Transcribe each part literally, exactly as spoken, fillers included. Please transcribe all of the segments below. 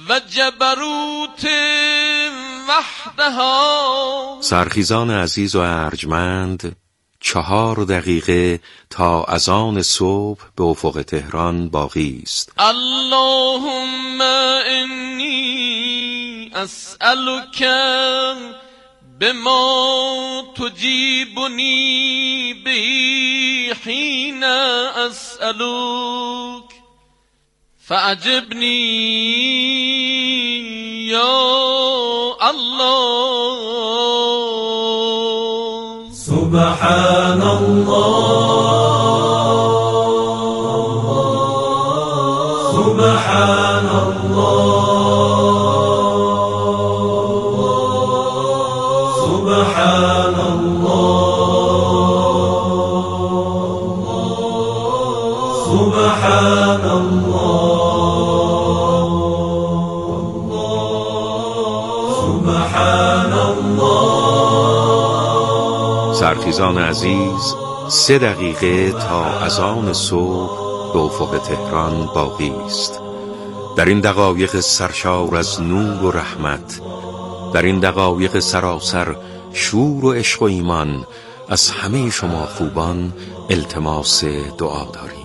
و جبروت وحدها. سرخیزان عزیز و ارجمند، چهار دقیقه تا اذان صبح به افق تهران باقی است. اللهم انی اسألک بما تجیبنی به حین اسألک فعجبنی یا الله. سبحان الله سبحان الله سبحان الله سبحان الله سبحان الله. سرخیزان عزیز، سه دقیقه تا اذان صبح به افق تهران باقی است. در این دقایق سرشار از نور و رحمت، در این دقایق سراسر شور و عشق و ایمان، از همه شما خوبان التماس دعا داریم.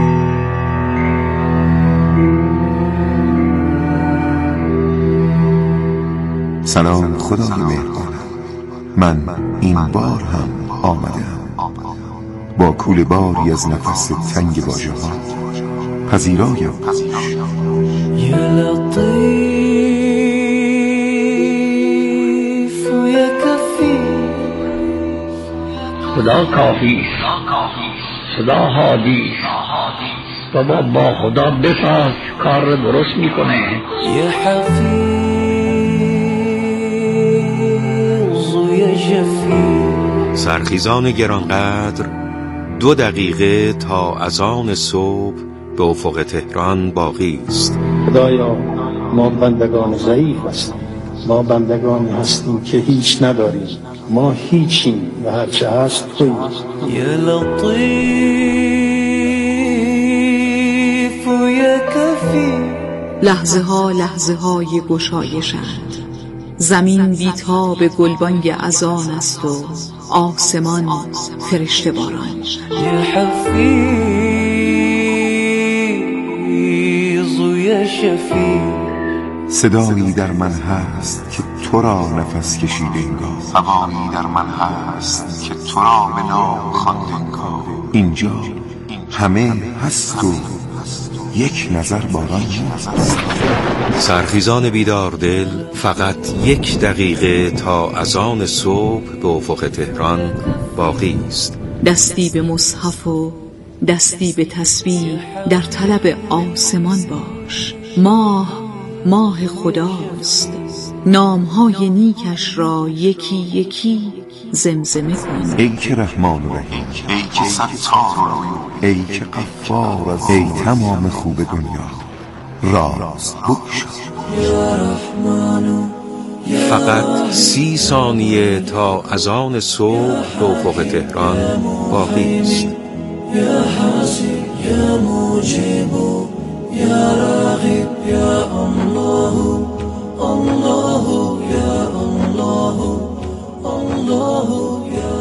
سلام خدای مهربان، من این بار هم آمدم با کول باری از نفس تنگ واژه ها پذیرایم. یا لطیف و یا کفی. خدا کافی خدا هادی بابا با خدا بساز کار درست میکنه. یا حفیظ و یا شفیع. سرخیزان گرانقدر، دو دقیقه تا اذان صبح به افق تهران باقی است. خدایا ما بندگان ضعیف هستیم، ما بندگانی هستیم که هیچ نداریم، ما هیچیم و هرچه هست تویی. یا لطیف و یا کفی. لحظه ها لحظه های گشایشند، زمین بیتاب گلبانگ اذان است و آسمان فرشته باران. یا حفیظ و یا شفیع. صدایی در من هست که تو را نفس کشیده انگار، هوایی در من هست که تو را به نام خواند انگار. اینجا همه هست و یک نظر باران نیست. سرخیزان بیدار دل، فقط یک دقیقه تا اذان صبح به افق تهران باقی است. دستی به مصحف و دستی به تسبیح در طلب آسمان باش. ماه ماه خداست، نامهای نیکش را یکی یکی زمزمه کن. ای که رحمان و رحیم، ای که ستار، ای که غفار، ای تمام خوب دنیا راست بگشا. فقط سی ثانیه تا اذان صبح به افق تهران باقی است. یا حاسب یا مجیب یا راغب یا الله الله یا الله الله یا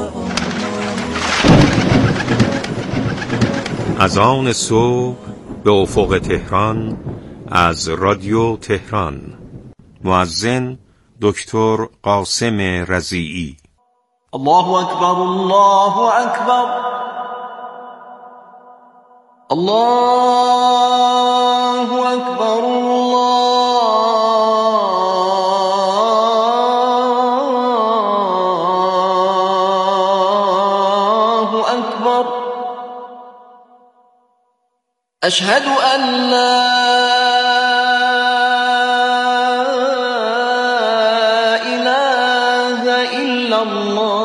الله. اذان صبح به افق تهران از رادیو تهران. مؤذن دکتر قاسم رضیعی. الله اکبر الله اکبر الله اکبر الله اکبر. اشهد ان لا اله الا الله.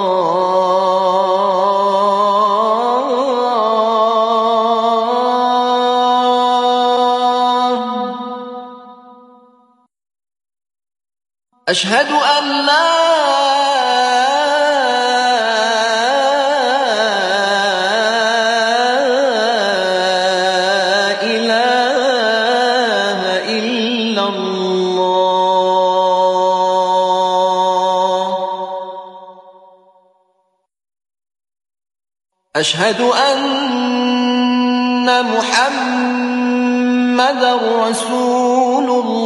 اشهد ان لا اله الا الله أشهد أن محمدا رسول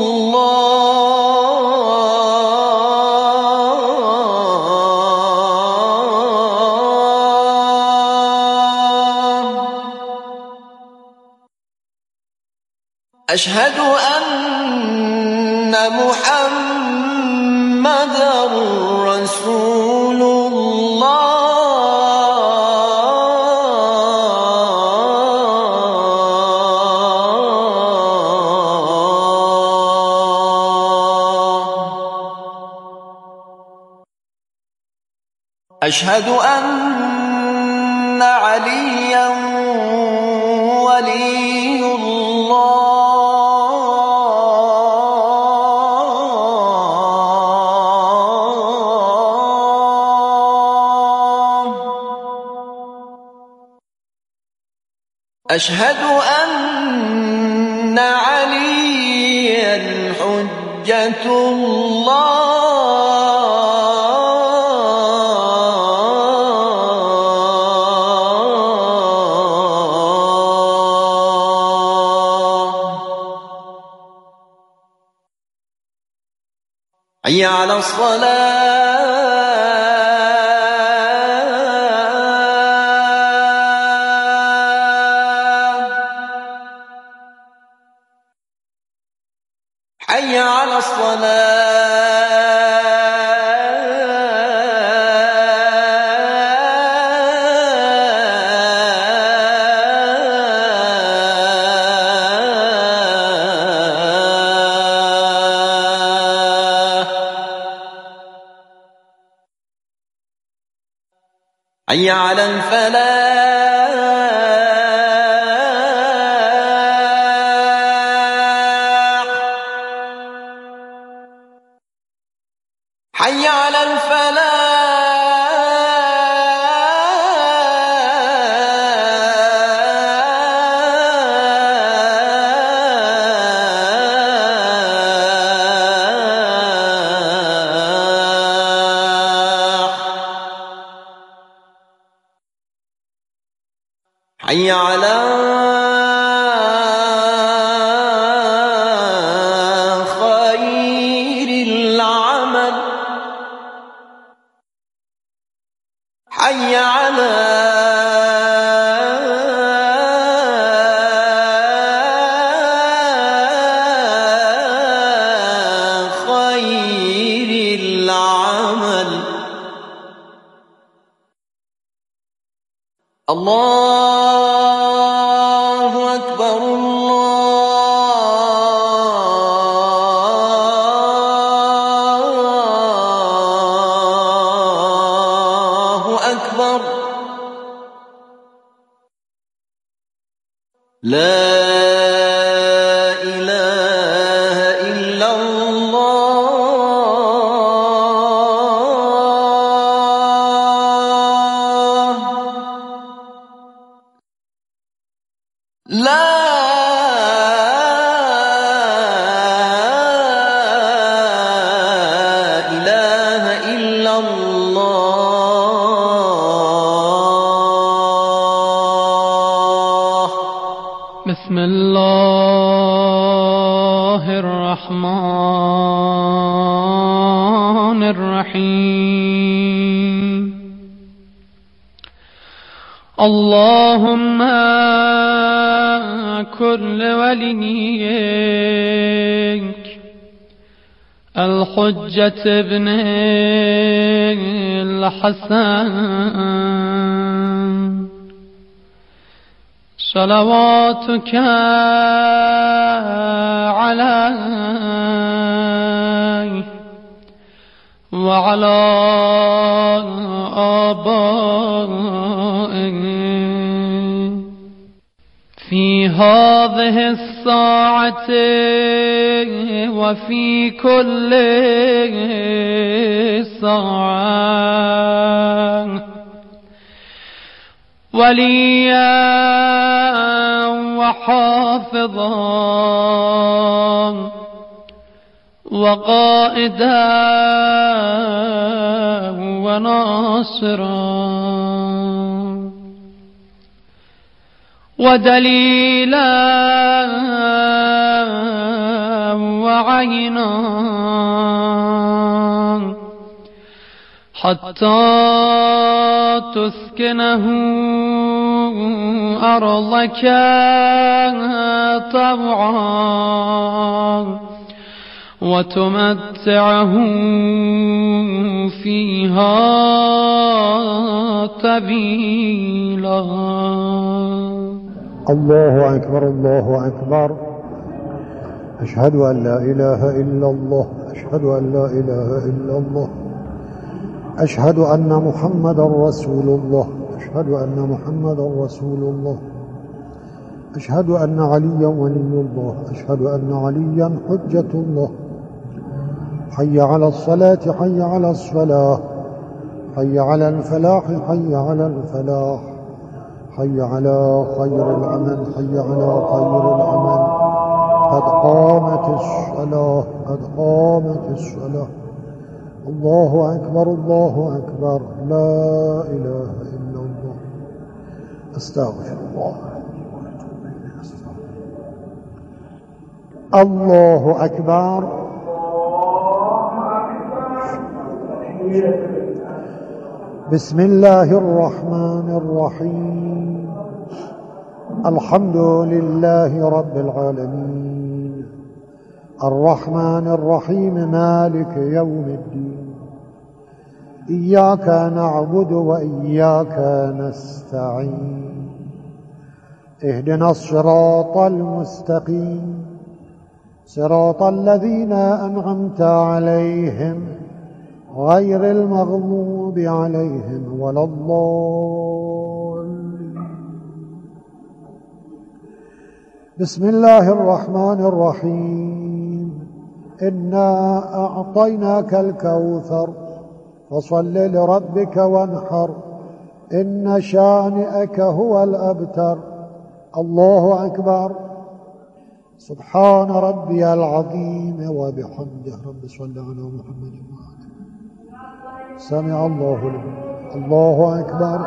الله أشهد أن محمدا رسول الله أشهد أن عليا ولي الله أشهد أن عليا حجة الله حي على الصلاة حي على حي على الفلاح حي على الفلاح حي على خير العمل حي على خير العمل الله أكبر الله أكبر لا إله إلا الله لا إله إلا الله بسم الله الرحمن الرحيم اللهم كل وليك الحجة ابن الحسن صلواتك عليه وعلى آبائه في هذه الساعة وفي كل ساعة وليا وحافظا وقائدا وناصرا ودليلا وعينا حتى تسكنه أرضك طوعا وتمتعه فيها طويلا. الله أكبر الله أكبر. أشهد أن لا إله إلا الله، أشهد أن لا إله إلا الله، أشهد أن محمد رسول الله، أشهد أن محمد رسول الله، أشهد أن عليا ولي الله، أشهد أن عليا حجة الله. حي على الصلاة، حي على الصلاة، حي على الفلاح، حي على الفلاح، حي على خير العمل، حي على خير العمل. قد قامت الصلاة، قد قامت الصلاة. الله أكبر الله أكبر. لا إله إلا الله. أستغفر الله. الله أكبر. بسم الله الرحمن الرحيم. الحمد لله رب العالمين، الرحمن الرحيم، مالك يوم الدين. إياك نعبد وإياك نستعين. اهدنا الصراط المستقيم، صراط الذين أنعمت عليهم غير المغضوب عليهم ولا الضالين. بسم الله الرحمن الرحيم. إنا أعطيناك الكوثر فصل لربك وانحر، إن شانئك هو الأبتر. الله أكبر. سبحان ربي العظيم وبحمده. رب صل على محمد وعلى سمع الله لمن. الله أكبر.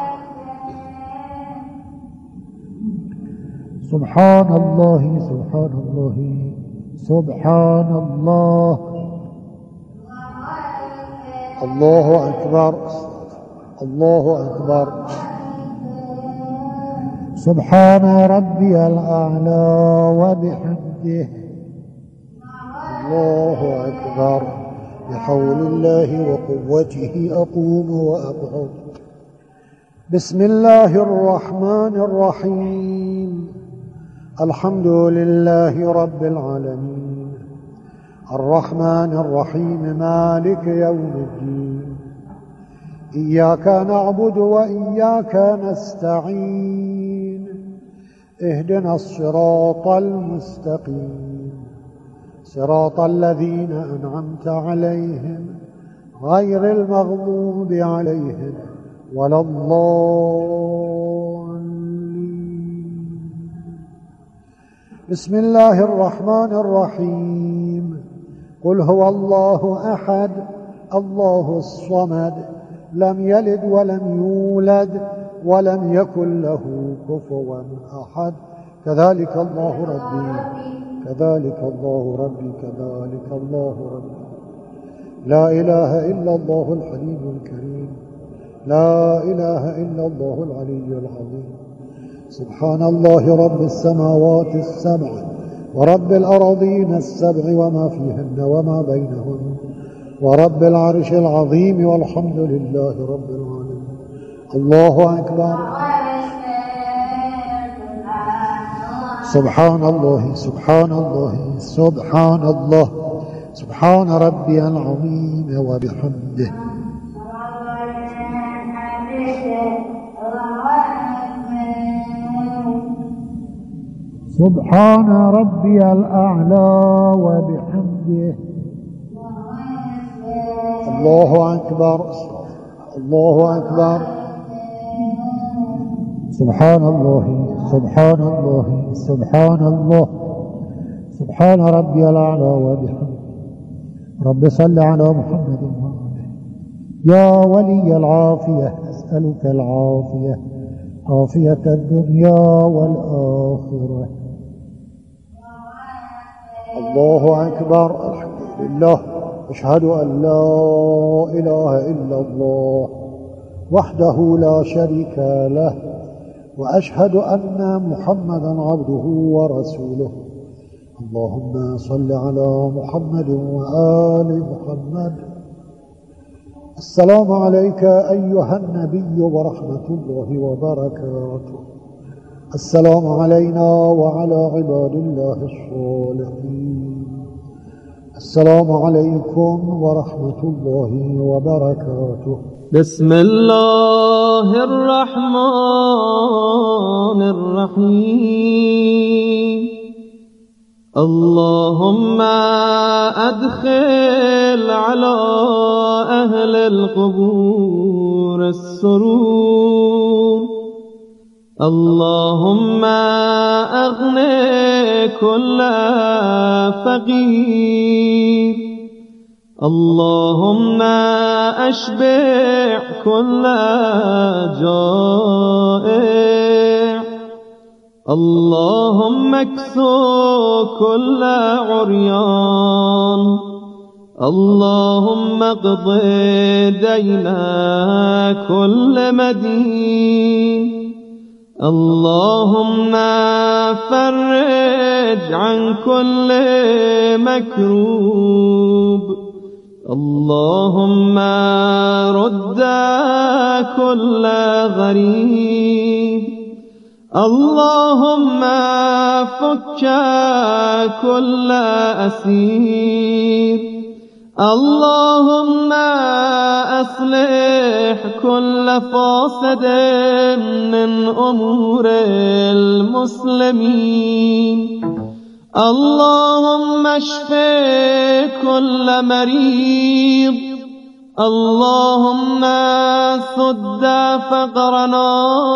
سبحان الله سبحان الله سبحان الله. الله أكبر الله أكبر. سبحان ربي الأعلى وبحمده. الله أكبر. بحول الله وقوته أقوم وأقعد. بسم الله الرحمن الرحيم. الحمد لله رب العالمين، الرحمن الرحيم، مالك يوم الدين. إياك نعبد وإياك نستعين. اهدنا الصراط المستقيم، صراط الذين أنعمت عليهم غير المغضوب عليهم ولا الضالين. بسم الله الرحمن الرحيم. قل هو الله أحد الله الصمد، لم يلد ولم يولد ولم يكن له كفوا أحد. كذلك الله ربي، كذلك الله ربي، كذلك الله ربي. لا إله إلا الله الحليم الكريم، لا إله إلا الله العلي العظيم. سبحان الله رب السماوات السبع ورب الأراضين السبع وما فيهن وما بينهن ورب العرش العظيم، والحمد لله رب العالمين. الله أكبر. سبحان الله سبحان الله سبحان الله. سبحان ربي العظيم وبحمده. سبحان ربي الأعلى وبحمده. الله أكبر الله أكبر. سبحان الله سبحان الله سبحان الله. سبحان ربي الأعلى وبحمده. رب صل على محمد وآله. يا ولي العافية أسألك العافية، عافية الدنيا والآخرة. الله أكبر. الحمد لله. أشهد أن لا إله إلا الله وحده لا شريك له، وأشهد أن محمدا عبده ورسوله. اللهم صل على محمد وآل محمد. السلام عليك أيها النبي ورحمة الله وبركاته. السلام علينا وعلى عباد الله الصالحين. السلام عليكم ورحمة الله وبركاته. بسم الله الرحمن الرحيم. اللهم أدخل على أهل القبور السرور. اللهم أغني كل فقير. اللهم أشبع كل جائع. اللهم اكسو كل عريان. اللهم اقض دين كل مدين. اللهم فرج عن كل مكروب. اللهم رد كل غريب. اللهم فك كل أسير. اللهم أصلح كل فاسد من أمور المسلمين. اللهم اشف كل مريض. اللهم سد فقرنا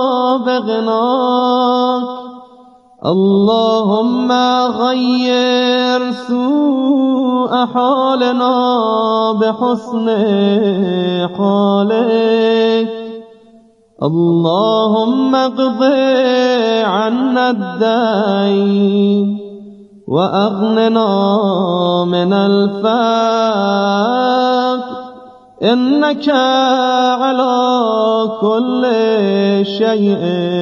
بغناك. اللهم غير سوء حالنا بحسن حالك. اللهم اقض عنا الدين وأغننا من الفقر، إنك على كل شيء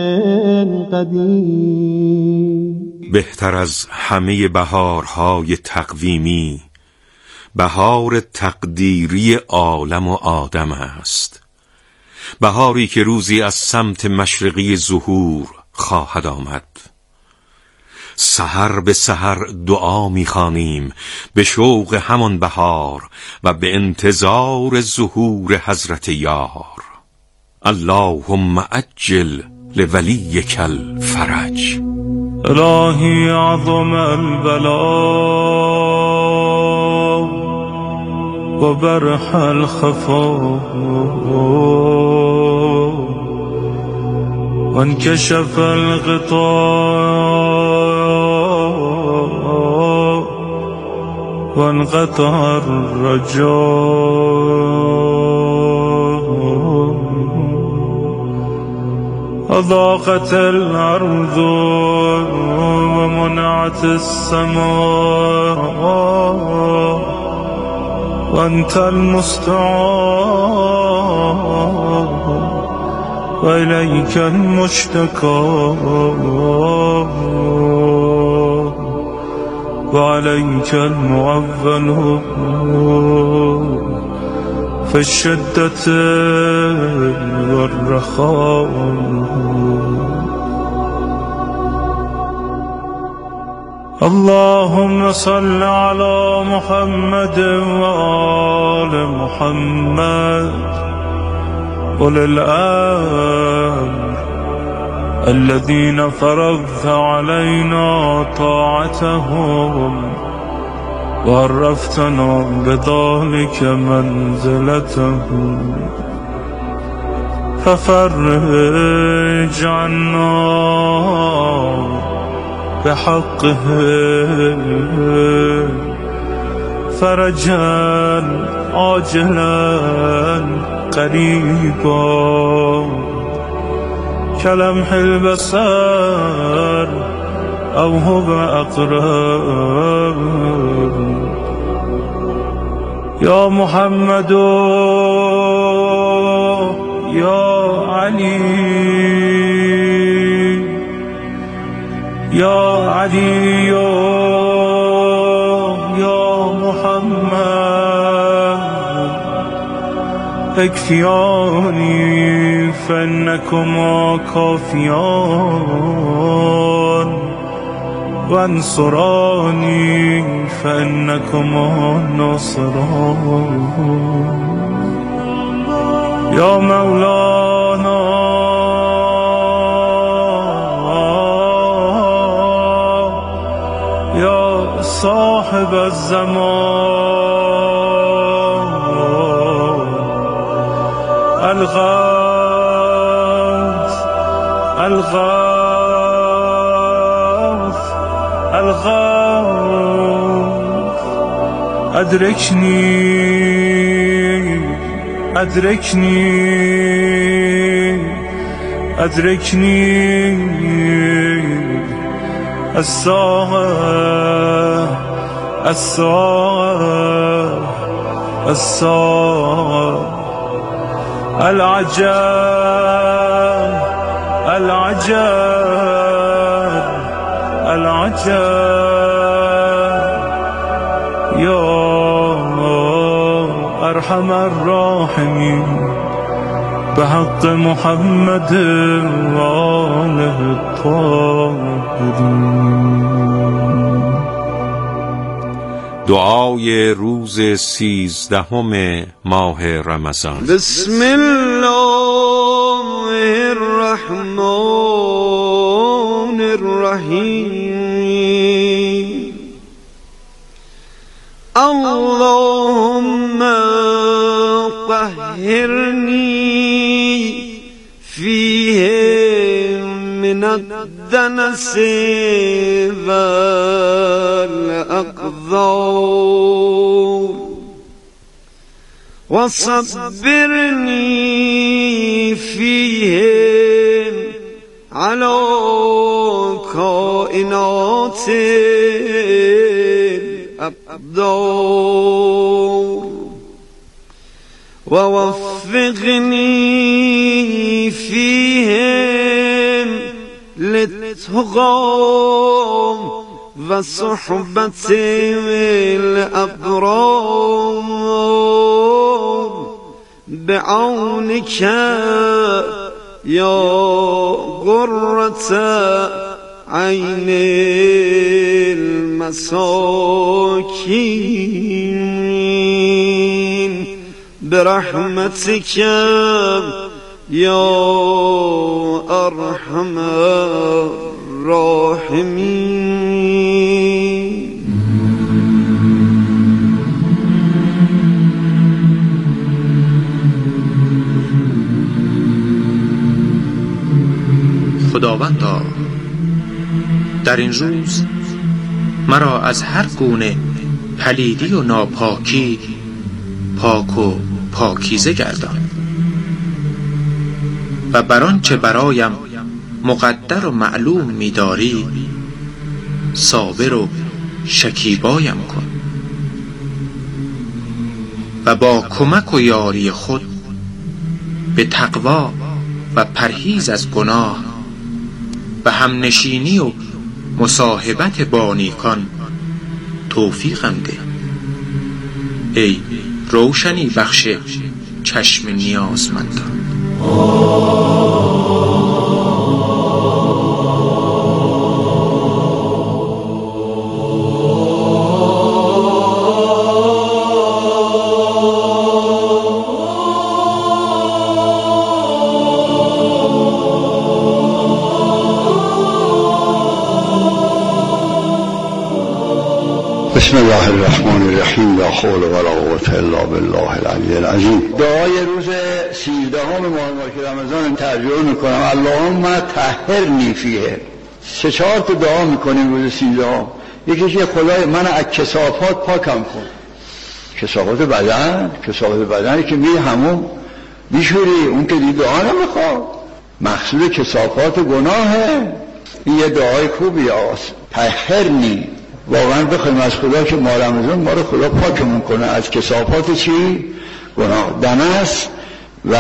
قدیر. بهتر از همه بهارهای تقویمی بهار تقدیری عالم و آدم است. بهاری که روزی از سمت مشرقی ظهور خواهد آمد. سحر به سحر دعا می‌خوانیم به شوق همان بهار و به انتظار ظهور حضرت یار. اللهم عجل لولیک الفرج. الهی عظم البلاء و برح الخفا و انکشف الغطاء و انقطع الرجاء. أضاقت الأرض ومنعت السماء وأنت المستعان وإليك المشتكى وعليك المعول في الشدة والرخاء. اللهم صل على محمد وآل محمد أولي الأمر الذين فرضت علينا طاعتهم وعرفتنا بذلك منزلتهم، ففرج عنا بحقه فرجا عاجلا قريبا كلمح البصر أو هو أقرب يا محمد يا علي يا علي يا محمد اكفياني فإنكما كافيان وانصراني فإنكما ناصران يا مولانا يا صاحب الزمان الغوث الغوث الغوث أدركني أدركني أدركني الساعة الساعة الساعة العجب العجب العجب يا أرحم الراحمين بحق محمد وآله الطاهرين. دعای روز سیزدهم ماه رمضان. بسم الله الرحمن الرحیم. اللهم طهرني فيه من الدنس والأقذار وصبرني فيه على كائنات الأقدار ووفقني فيهم للتقى وصحبة الأبرار بعونك يا غرة عين المساكين برحمتك يا أرحم الراحمين. خداوندا در این روز مرا از هر گونه پلیدی و ناپاکی پاک و پاکیزه گردان و بر آنچه برایم مقدر و معلوم می‌داری صابر و شکیبایم کن و با کمک و یاری خود به تقوا و پرهیز از گناه و همنشینی و مصاحبت با نیکان توفیقم ده. ای روشنی بخش چشم نیازمندان. بسم الله الرحمن الرحیم. لا حول ولا قوة الا بالله العلی العظیم. دعای روز سیزدهم ماه مبارک رمضان ترجمه میکنم. اللهم طهرنی فیه. سه چهار تا دعا میکنیم روز سیزدهم. یکی که خدای من از کثافات پاکم کن. کثافات بدن، کثافات بدنی که میری همون میشوری، اون که دیگه دعا نمیخواد. مقصود کثافات گناهه. این یه دعای خوبی هست، طهرنی. واقعا بخوایم از خدا که ما رمضان ما رو خدا پاکمون کنه از کثافات چی؟ گناه. دنس و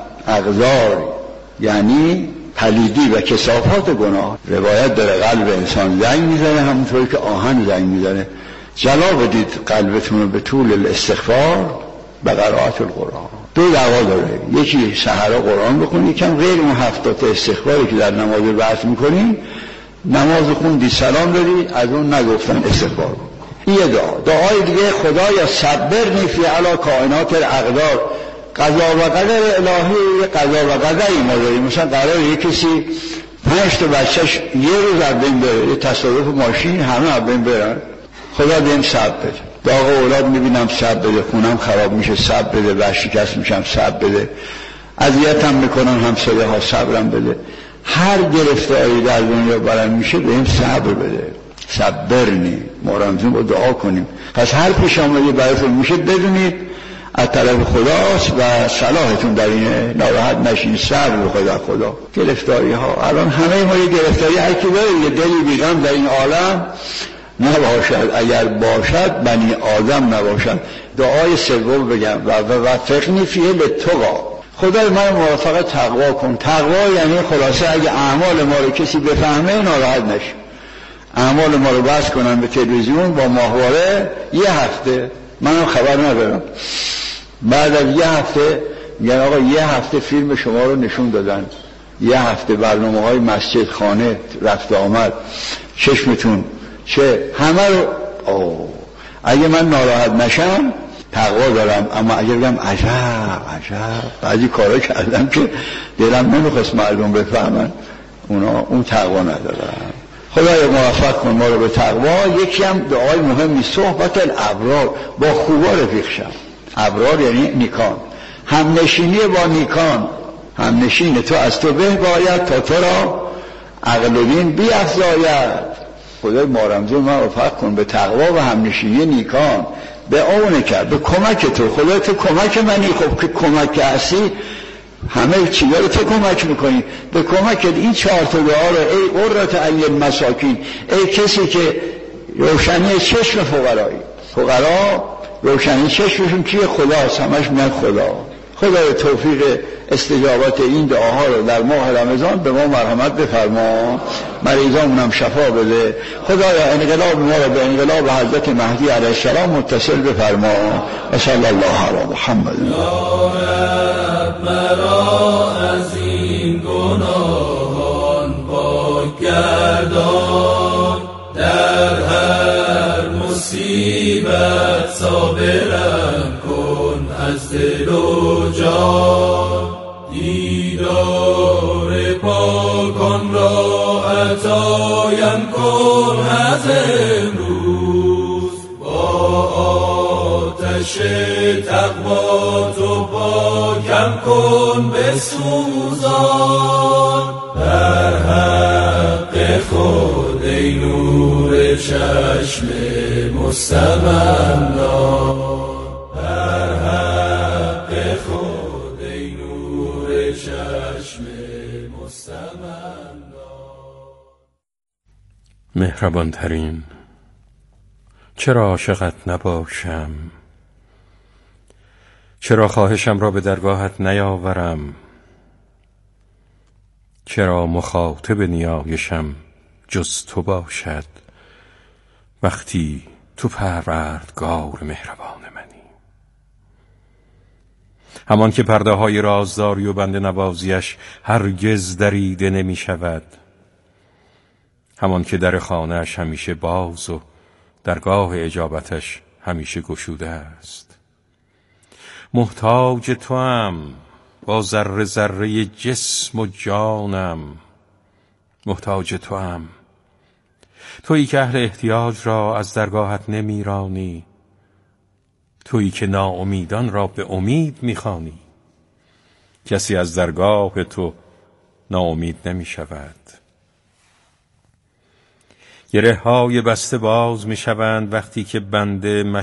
اغزار یعنی پلیدی و کثافات گناه. روایت داره قلب انسان زنگ میزنه همونطوری که آهن زنگ میزنه. جلا بدید قلبتون رو به طول الاستغفار و قرائت القرآن. دو دعوا داره، یکی سحر قرآن بخونی، یکم غیر اون هفتاد استغفاری که در نماز بحث میکنیم. نماز خوندی سلام دادی، از اون نگفتن استغفار. این یه دعا. دعای دیگه خدایا صبرنی فی علی کائنات الاقدار. قضا و قدر الهی، قضا و قدری ما داریم. مثلا قراره یک کسی پنج تا بچهش یه روز از بین بره، یه تصادف ماشین همه از بین برن، خدا بهم صبر بده. داغ اولاد میبینم صبر بده، خونم خراب میشه صبر بده، ورشکست میشم صبر بده، اذیتم میکنن همسایه ها صبرم بده. هر گرفتاری در دنیا برام میشه بهم صبر بده. صبرنی. ما رمزون با دعا کنیم. پس هر پیش آمدی براتون میشه بدونید از طرف خداست و صلاحتون در اینه. ناراحت نشین، صبر بخواید از خدا. گرفتاری ها الان همه ما یه گرفتاری هر کی داره، یه دلی بیغم در این عالم نباشد، اگر باشد بنی آدم نباشد. دعای سوم بگم و وفقنی فیه للتقی. خدای من موفق تقوا کن. تقوا یعنی خلاصه اگه اعمال ما رو کسی بفهمه ناراحت نشه. اعمال ما رو بس کنن به تلویزیون با ماهواره، یه هفته منم خبر ندارم، بعد از یه هفته میگن آقا یه هفته فیلم شما رو نشون دادن، یه هفته برنامه های مسجد خانه رفت آمد، چشمتون چه همه رو. اوه. اگه من ناراحت نشم تقوا دارم، اما اگه بگم عجب عجب بعضی کارا کردم که دلم نمیخواست مردم بفهمن، اونا اون تقوا ندارم. خدای موفق کن ما رو به تقوا. یکی هم دعای مهمی صحبت الابرار، با خوبا رفیق شم. ابرار یعنی نیکان، هم نشینی با نیکان. هم نشین تو از تو به باید تا تو را عقل و دین بی افزاید. خدای ما رمزون ما موفق کن به تقوا و هم نشینی نیکان. به اونه کرد به کمک تو. خدای تو کمک منی، خب که کمک هستی همه چیزا رو تو کمک میکنی. به کمکت این چهار تا دعا رو ای قرة عین مساکین، ای کسی که روشنی چشم فقرایی. فقرا روشنی چشمشون کیه؟ خداست، همش میگن خدا. خدای توفیق استجابت این دعاها رو در ماه رمضان به ما مرحمت بفرما، مریضامون هم شفا بده. خدایا انقلاب ما رو به انقلاب حضرت مهدی علیه السلام متصل بفرما. و صلی الله علی محمد. یا رب مرا از این گناهان پاک گردان، در هر مصیبت صابرم کن از دل و جان. دیدار پاکان را عطایم کن از امروز، با آتش تقوا تو پاکم کن بسوزان. در حق خود ای نور چشم مستمندان، در حق خود ای نور چشم مستمندان. مهربان ترین، چرا عاشقت نباشم؟ چرا خواهشم را به درگاهت نیاورم؟ چرا مخاطب نیایشم جز تو باشد، وقتی تو پروردگار مهربان منی؟ همان که پرده های رازداری و بنده نوازیش هرگز دریده نمی شود، همان که در خانه‌اش همیشه باز و درگاه اجابتش همیشه گشوده است. محتاج توام با ذره ذره جسم و جانم، محتاج توام، تویی که اهل احتیاج را از درگاهت نمیرانی، تویی که ناامیدان را به امید میخوانی. کسی از درگاه تو ناامید نمی شود. گره های بسته باز می شوند وقتی که بنده